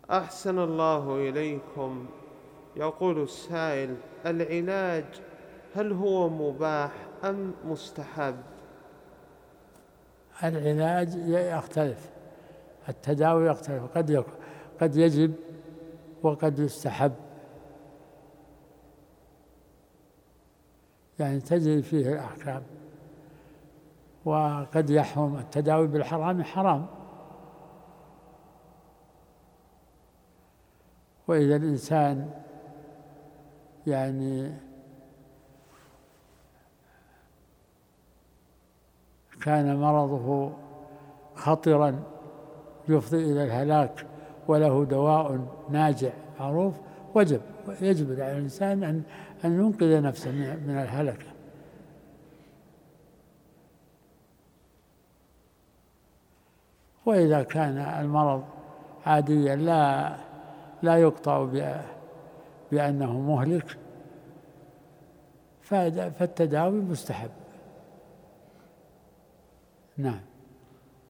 أحسن الله إليكم. يقول السائل: العلاج هل هو مباح أم مستحب؟ العلاج يختلف، التداوي يختلف، قد يجب وقد يستحب، يعني تجري فيه الأحكام. وقد يحرم التداوي بالحرام، حرام. وإذا الإنسان يعني كان مرضه خطرا يفضي إلى الهلاك وله دواء ناجع معروف، يجب على الإنسان أن ينقذ نفسه من الهلكة. وإذا كان المرض عاديا لا يقطع بأنه مهلك، فالتداوي مستحب. نعم.